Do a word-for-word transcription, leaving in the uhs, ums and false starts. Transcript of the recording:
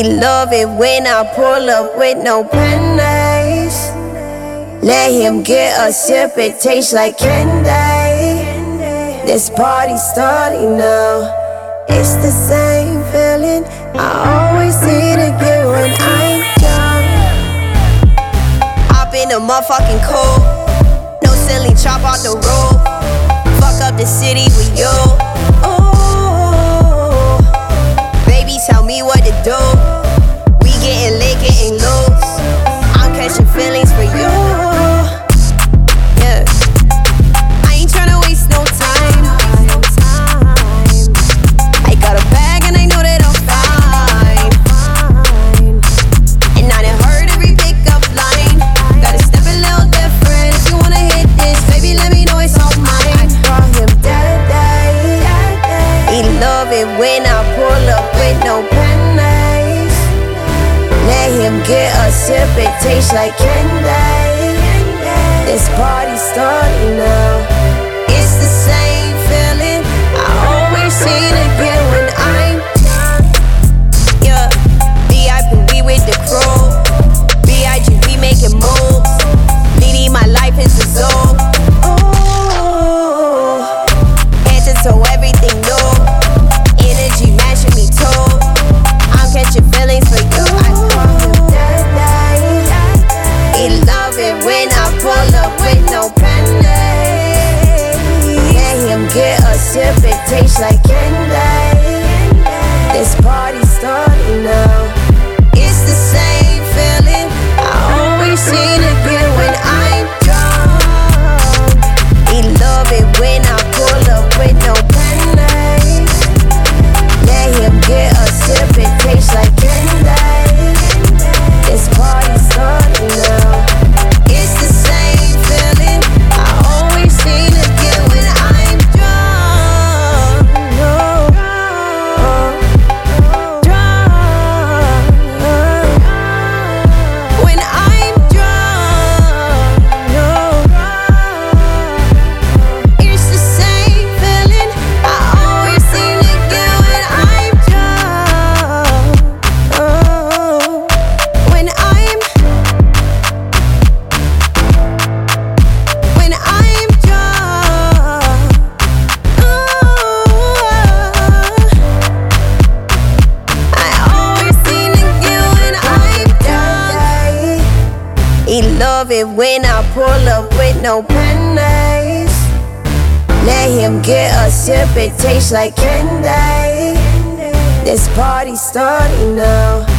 He love it when I pull up with no pennies. Let him get a sip, it tastes like candy. This party starting now. It's the same feeling I always see to get when I'm drunk. Hop in the motherfucking cold. No silly, chop out the road. Fuck up the city with you. Ooh. Baby, tell me what to do. We getting lit, getting loose. I'm catching feelings for you. Yeah. I ain't tryna waste no time. I got a bag and I know that I'm fine. And I done heard every pickup line. Gotta step a little different. If you wanna hit this, baby, let me know it's all mine. I call him daddy. He love it when I pull up with no pennies. Let him get a sip, it tastes like candy. This party starting now. It's the same feeling I always seem to get when I'm drunk. Yeah, V I P, we with the crew. B I G, we making moves. Leading my life is a zoo. Ooh, head to toe, everything new. Energy matching me too. I'm catching feelings for you. I call him daddy. He love it when I pull up with no pennies. Let him get a sip, it tastes like candy. This party starting now. It's the same feeling I always seem to get when I'm drunk. He love it when I pull up with no pennies. Let him get a sip, it tastes like candy. This party starting now. It's the same feeling I always seem to get when I'm drunk. Drunk. When I'm drunk. It's the same feeling I always seem to get when I'm drunk. When I'm When I'm drunk. Ooh, I always seem to get when I'm drunk. He love it when I pull up with no pennies. Let him get a sip, it tastes like candy. This party starting now.